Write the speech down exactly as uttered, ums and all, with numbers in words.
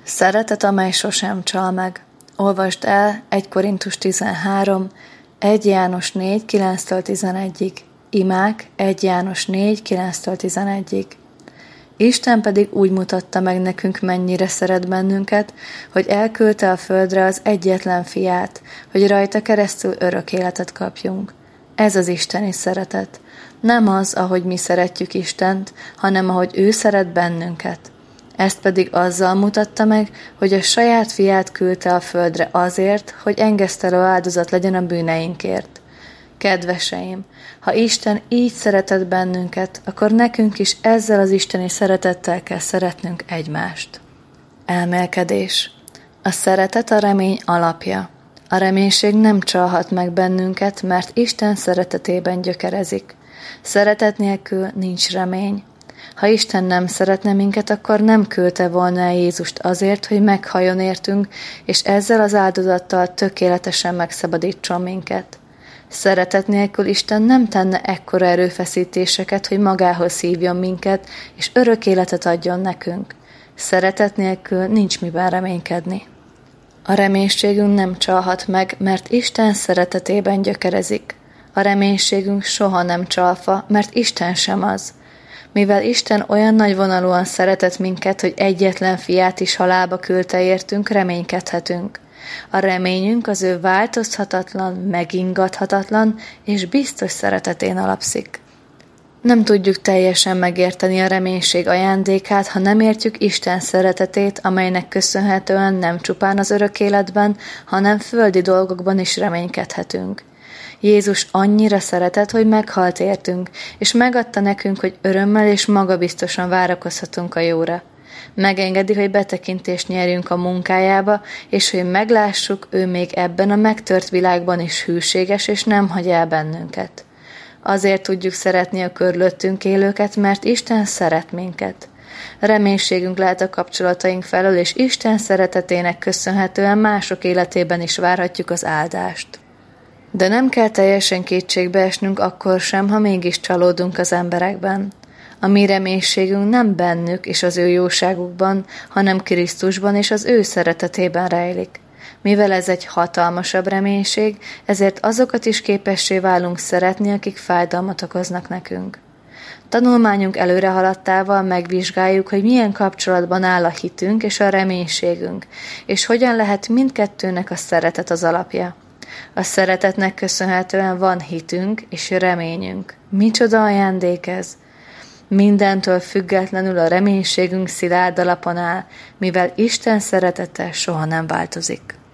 Szeretet, amely sosem csal meg. Olvasd el egy Korintus tizenhárom, egy János négy, kilenctől tizenegyig. Imák egy János négy, kilenctől tizenegyig. Isten pedig úgy mutatta meg nekünk, mennyire szeret bennünket, hogy elküldte a földre az egyetlen fiát, hogy rajta keresztül örök életet kapjunk. Ez az isteni szeretet. Nem az, ahogy mi szeretjük Istent, hanem ahogy ő szeret bennünket. Ezt pedig azzal mutatta meg, hogy a saját fiát küldte a földre azért, hogy engesztelő áldozat legyen a bűneinkért. Kedveseim, ha Isten így szeretett bennünket, akkor nekünk is ezzel az isteni szeretettel kell szeretnünk egymást. Elmélkedés. A szeretet a remény alapja. A reménység nem csalhat meg bennünket, mert Isten szeretetében gyökerezik. Szeretet nélkül nincs remény. Ha Isten nem szeretne minket, akkor nem küldte volna el Jézust azért, hogy meghalljon értünk, és ezzel az áldozattal tökéletesen megszabadítson minket. Szeretet nélkül Isten nem tenne ekkora erőfeszítéseket, hogy magához hívjon minket, és örök életet adjon nekünk. Szeretet nélkül nincs miben reménykedni. A reménységünk nem csalhat meg, mert Isten szeretetében gyökerezik. A reménységünk soha nem csalfa, mert Isten sem az. Mivel Isten olyan nagyvonalúan szeretett minket, hogy egyetlen fiát is halálba küldte értünk, reménykedhetünk. A reményünk az ő változhatatlan, megingathatatlan és biztos szeretetén alapszik. Nem tudjuk teljesen megérteni a reménység ajándékát, ha nem értjük Isten szeretetét, amelynek köszönhetően nem csupán az örök életben, hanem földi dolgokban is reménykedhetünk. Jézus annyira szeretett, hogy meghalt értünk, és megadta nekünk, hogy örömmel és magabiztosan várakozhatunk a jóra. Megengedi, hogy betekintést nyerjünk a munkájába, és hogy meglássuk, ő még ebben a megtört világban is hűséges, és nem hagy el bennünket. Azért tudjuk szeretni a körülöttünk élőket, mert Isten szeret minket. Reménységünk lehet a kapcsolataink felől, és Isten szeretetének köszönhetően mások életében is várhatjuk az áldást. De nem kell teljesen kétségbe esnünk akkor sem, ha mégis csalódunk az emberekben. A mi reménységünk nem bennük és az ő jóságukban, hanem Krisztusban és az ő szeretetében rejlik. Mivel ez egy hatalmasabb reménység, ezért azokat is képessé válunk szeretni, akik fájdalmat okoznak nekünk. Tanulmányunk előre haladtával megvizsgáljuk, hogy milyen kapcsolatban áll a hitünk és a reménységünk, és hogyan lehet mindkettőnek a szeretet az alapja. A szeretetnek köszönhetően van hitünk és reményünk. Micsoda ajándék ez! Mindentől függetlenül a reménységünk szilárd alapon áll, mivel Isten szeretete soha nem változik.